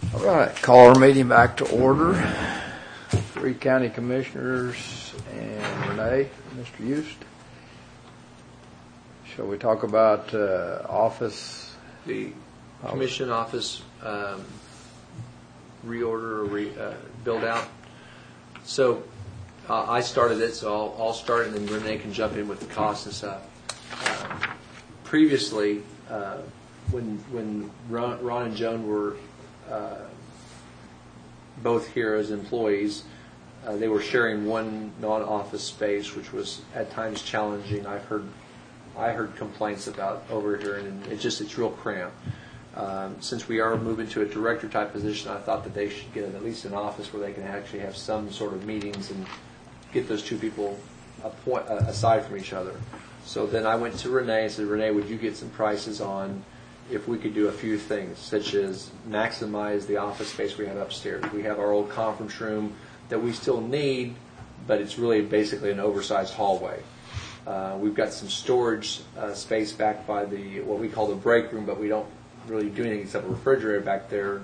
All right, call our meeting back to order. 3 county commissioners and Renee, Mr. Yost. Shall we talk about office? The commission office reorder or build out. So I started it, so I'll start and then Renee can jump in with the cost and stuff. Previously, when Ron and Joan were both here as employees, they were sharing one non-office space, which was at times challenging. I heard complaints about over here, and it's real cramped. Since we are moving to a director type position, I thought that they should get at least an office where they can actually have some sort of meetings and get those two people aside from each other. So then I went to Renee and said, Renee, would you get some prices on if we could do a few things, such as maximize the office space we have upstairs. We have our old conference room that we still need, but it's really basically an oversized hallway. We've got some storage space back by what we call the break room, but we don't really do anything except a refrigerator back there.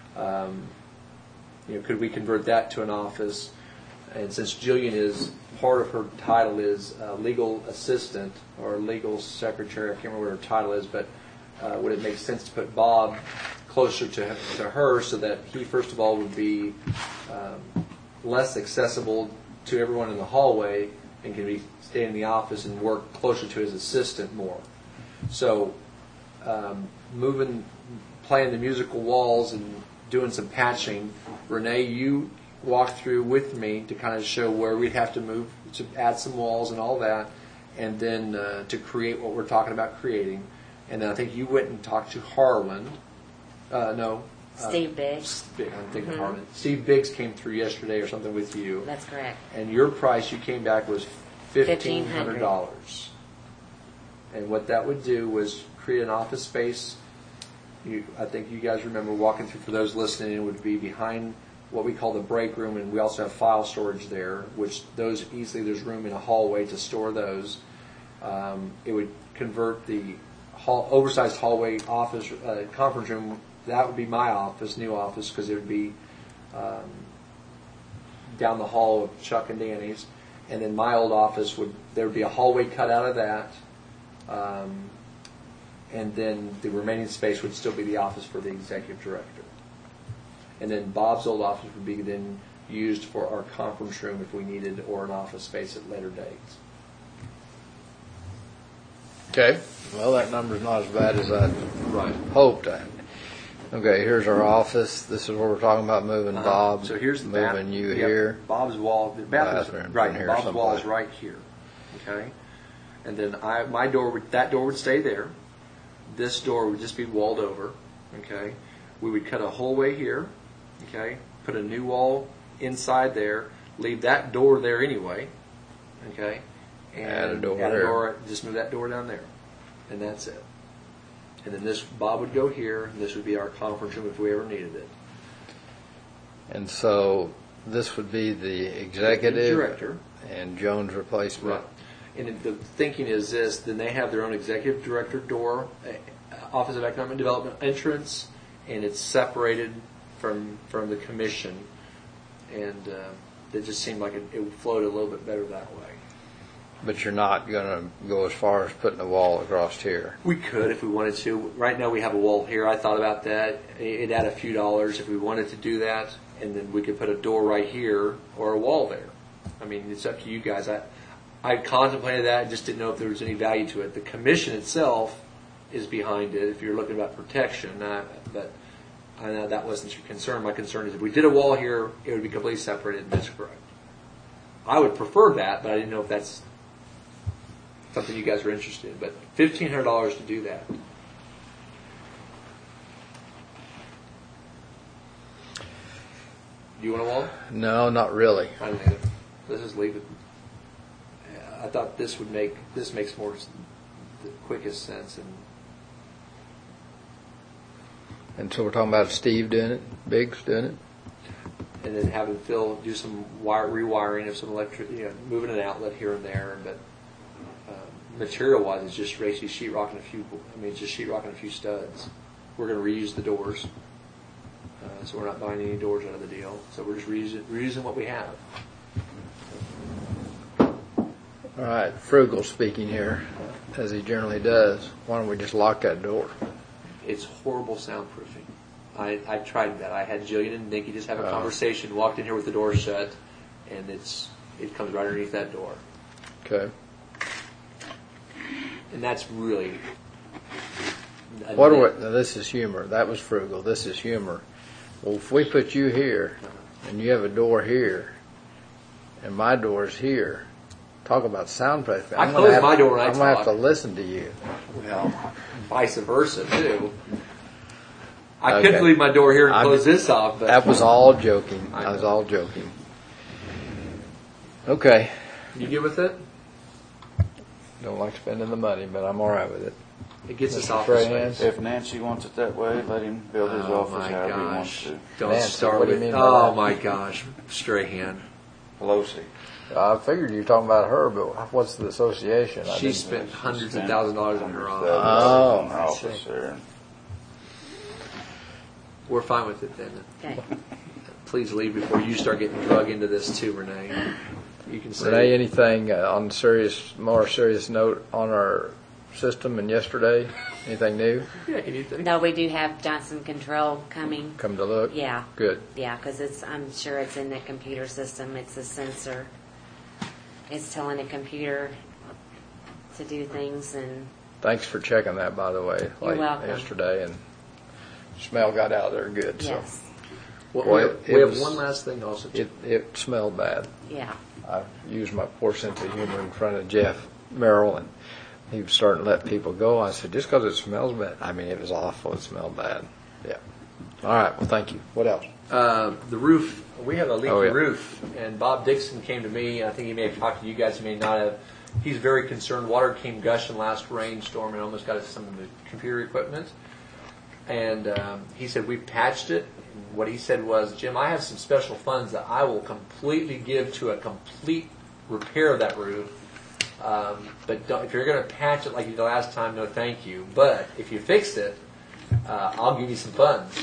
Could we convert that to an office? And since Jillian is, part of her title is legal assistant or legal secretary, I can't remember what her title is, but would it make sense to put Bob closer to her so that he, first of all, would be less accessible to everyone in the hallway and can stay in the office and work closer to his assistant more. So playing the musical walls and doing some patching, Renee, you walked through with me to kind of show where we'd have to move to add some walls and all that, and then to create what we're talking about creating. And then I think you went and talked to Harlan. Steve Biggs. I'm thinking Harlan. Steve Biggs came through yesterday or something with you. That's correct. And your price you came back was $1,500. And what that would do was create an office space. I think you guys remember walking through, for those listening, it would be behind what we call the break room, and we also have file storage there, which those easily, there's room in a hallway to store those. It would convert the oversized hallway office conference room. That would be my office, new office, because it would be down the hall of Chuck and Danny's. And then my old office there would be a hallway cut out of that. And then the remaining space would still be the office for the executive director. And then Bob's old office would be then used for our conference room if we needed, or an office space at later dates. Okay. Well, that number's not as bad as I hoped. Okay, here's our office. This is where we're talking about moving Bob. So here's the moving you here. Bob's wall. The bathroom, right here. Bob's wall is right here. Okay, and then that door would stay there. This door would just be walled over. Okay, we would cut a hallway here. Okay, put a new wall inside there. Leave that door there anyway. Okay, and add a door. Just move that door down there, and that's it. And then this Bob would go here, and this would be our conference room if we ever needed it. And so this would be the executive director and Joan's replacement. Right. And the thinking is this: then they have their own executive director door, Office of Economic Development entrance, and it's separated from the commission. And it just seemed like it would float a little bit better that way. But you're not going to go as far as putting a wall across here. We could if we wanted to. Right now we have a wall here. I thought about that. It'd add a few dollars if we wanted to do that, and then we could put a door right here or a wall there. I mean, it's up to you guys. I contemplated that. I just didn't know if there was any value to it. The commission itself is behind it if you're looking about protection. But I know that wasn't your concern. My concern is if we did a wall here, it would be completely separated, and that's correct. I would prefer that, but I didn't know if that's something you guys were interested in. But $1,500 to do that. Do you want a wall? No, not really. I don't either. Let's just leave it. I thought this makes more the quickest sense. And so we're talking about Steve doing it, Biggs doing it? And then having Phil do some rewiring of some electric, moving an outlet here and there. But material-wise, it's just basically sheetrocking a few studs. We're going to reuse the doors. So we're not buying any doors out of the deal. So we're just reusing what we have. All right, Frugal speaking here, as he generally does. Why don't we just lock that door? It's horrible soundproofing. I tried that. I had Jillian and Nikki just have a conversation, walked in here with the door shut, and it comes right underneath that door. Okay. And that's really... Now this is humor. That was Frugal. This is humor. Well, if we put you here, and you have a door here, and my door's here, talk about soundproofing. I close my door when I talk. I'm going to have to listen to you. Well, vice versa, too. I couldn't leave my door here and close this off. But that was all joking. I was all joking. Okay. You good with it? Don't like spending the money, but I'm all right with it. It gets us Mr. office Strahan? space. If Nancy wants it that way, let him build his office however he wants to. Don't Nancy, start what do you with mean by oh that? my gosh, Strahan. Pelosi. I figured you were talking about her, but what's the association? She spent hundreds of thousands of dollars on her office. Oh, her I office see. there. We're fine with it then. Okay. Please leave before you start getting drug into this too, Renee. You can say Renee, anything on more serious note on our system and yesterday? Anything new? Yeah, anything. No, we do have Johnson Control coming. Come to look? Yeah. Good. Yeah, because I'm sure it's in the computer system. It's a sensor. It's telling the computer to do things, and Thanks for checking that, by the way. You're welcome. Yesterday, and smell got out there good. yes, Well, Boy, we it have was- one last thing also. So it smelled bad. yeah. I used my poor sense of humor in front of Jeff Merrill, and he was starting to let people go. I said, just because it smells bad. I mean, it was awful. It smelled bad. Yeah. All right. Well, thank you. What else? The roof, we have a leaky Oh, yeah. roof, and Bob Dixon came to me. I think he may have talked to you guys, he may not have. He's very concerned. Water came gushing last rainstorm and almost got us some of the computer equipment. And he said, we've patched it. And what he said was, Jim, I have some special funds that I will completely give to a complete repair of that roof. But if you're going to patch it like you did last time, no thank you. But if you fix it, I'll give you some funds.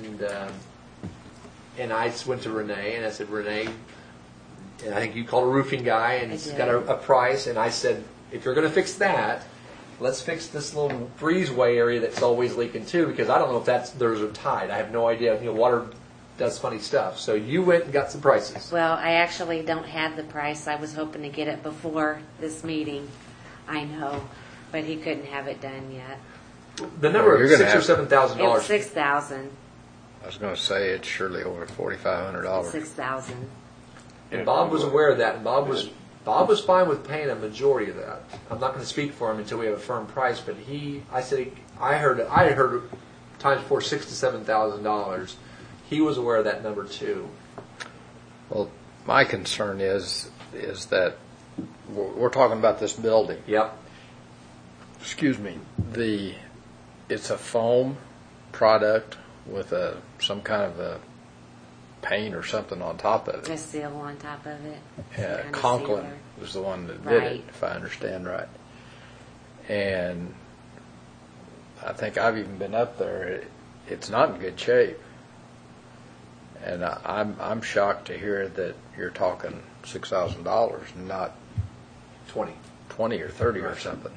And I went to Renee and I said, Renee, and I think you called a roofing guy and he's got a price. And I said, if you're going to fix that, let's fix this little breezeway area that's always leaking too, because I don't know if there's a tide. I have no idea. Water does funny stuff. So you went and got some prices. Well, I actually don't have the price. I was hoping to get it before this meeting. I know, but he couldn't have it done yet. The number You're of gonna $6,000 or have $7,000. It was $6,000. I was going to say it's surely over $4,500. $6,000. And Bob was aware of that, and Bob was fine with paying a majority of that. I'm not going to speak for him until we have a firm price, but I had heard times before $6,000 to $7,000. He was aware of that number too. Well, my concern is that we're talking about this building. Yep. Excuse me. It's a foam product with some kind of a paint or something on top of it. A seal on top of it. Yeah, Some kind of Conklin sealer. was the one that did it, Right. if I understand right. And I think I've even been up there. It's not in good shape. And I'm shocked to hear that you're talking $6,000, not 20. 20 or 30 or something.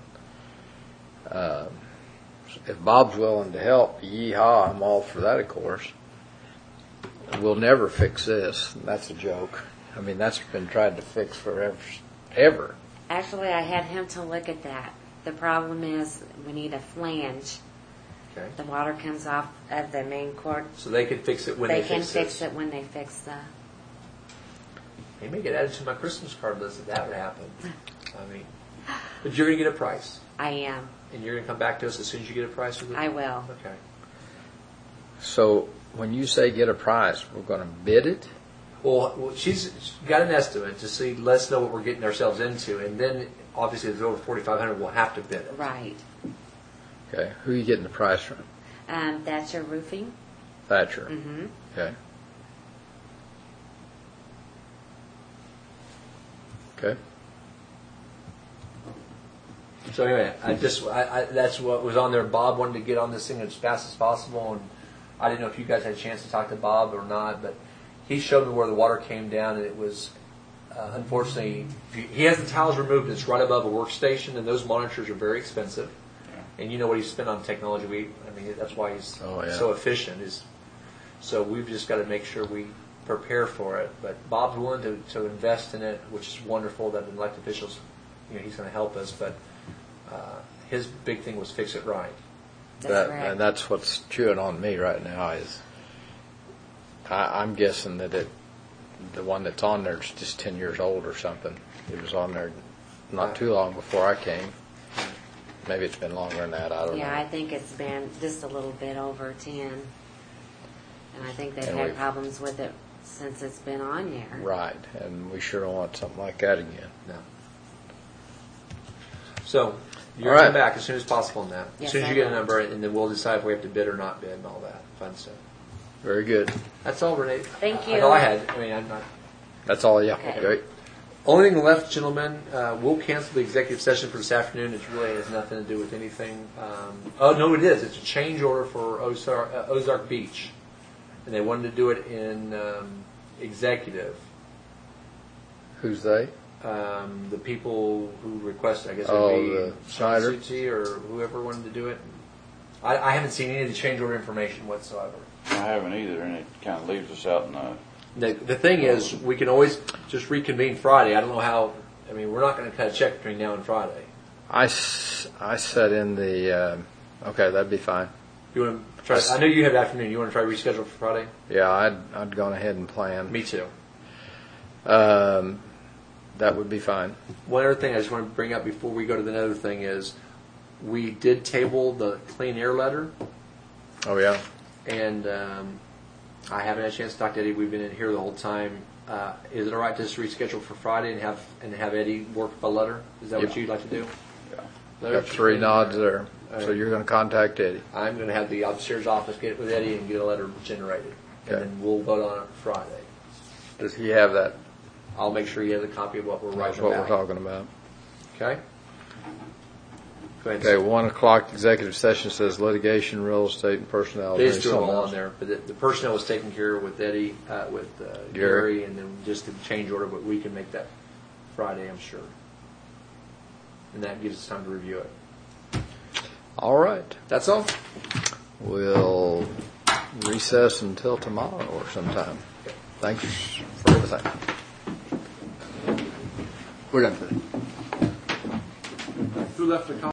If Bob's willing to help, yeehaw, I'm all for that, of course. We'll never fix this. That's a joke. I mean, that's been tried to fix forever. Ever. Actually, I had him to look at that. The problem is we need a flange. Okay. The water comes off of the main cord. So they can fix it when they can fix fix it when they fix the... He may get added to my Christmas card list if that would happen. I mean, but you're going to get a price, I am. and you're going to come back to us as soon as you get a price with it. I will. Okay. So when you say get a price, we're going to bid it? Well, she's got an estimate to see. Let's know what we're getting ourselves into, and then obviously if it's over $4,500, we'll have to bid it. Right. Okay. Who are you getting the price from? That's your roofing. Thatcher. Mm-hmm. Okay. Okay. So anyway, I that's what was on there. Bob wanted to get on this thing as fast as possible, and I didn't know if you guys had a chance to talk to Bob or not, but he showed me where the water came down, and it was, unfortunately, he has the tiles removed. It's right above a workstation, and those monitors are very expensive. And you know what he's spent on technology. That's why he's so efficient. So we've just got to make sure we prepare for it. But Bob's willing to invest in it, which is wonderful that the elected officials, he's going to help us. But his big thing was fix it right. And that's what's chewing on me right now is I'm guessing that the one that's on there is just 10 years old or something. It was on there not too long before I came. Maybe it's been longer than that. I don't know. Yeah, I think it's been just a little bit over 10. And I think they've And had we've- problems with it since it's been on there. Right, and we sure don't want something like that again. No. So you're All right. coming back as soon as possible on that. Yes, as soon as you I get a will. number, and then we'll decide if we have to bid or not bid and all that fun stuff. Very good. That's all, Renee. Thank you. That's all I had. I'm not. That's all, yeah. Okay. Great. Only thing left, gentlemen, we'll cancel the executive session for this afternoon. It really has nothing to do with anything. Oh, no, it is. It's a change order for Ozark Beach. And they wanted to do it in executive. Who's they? The people who requested, I guess it Oh, would be the Snyder? Suchi or whoever wanted to do it. I haven't seen any of the change order information whatsoever. I haven't either, and it kind of leaves us out in The thing is, we can always just reconvene Friday. I don't know how. We're not going to cut a check between now and Friday. I set in the, okay, that'd be fine. You want to try? I know you have afternoon. You want to try to reschedule for Friday? Yeah, I'd gone ahead and planned. Me too. That would be fine. One other thing I just want to bring up before we go to the other thing is, we did table the clean air letter, Oh, yeah? and I haven't had a chance to talk to Eddie. We've been in here the whole time. Is it all right to just reschedule for Friday and have Eddie work the letter? Is that what Yep. you'd like to do? Got 3 nods there. So you're going to contact Eddie. I'm going to have the upstairs office get with Eddie and get a letter generated, Okay. and then we'll vote on it Friday. Does he have that? I'll make sure he has a copy of what we're That's writing what about. we're talking about. Okay? Go ahead. Okay, 1 o'clock executive session says litigation, real estate, and personnel. They Is just there threw them something all else? in there, but the personnel was taken care of with Eddie, with Gary, and then just the change order, but we can make that Friday, I'm sure. And that gives us time to review it. All right. That's all? We'll recess until tomorrow or sometime. Thank you for everything. We're done for today. Who left the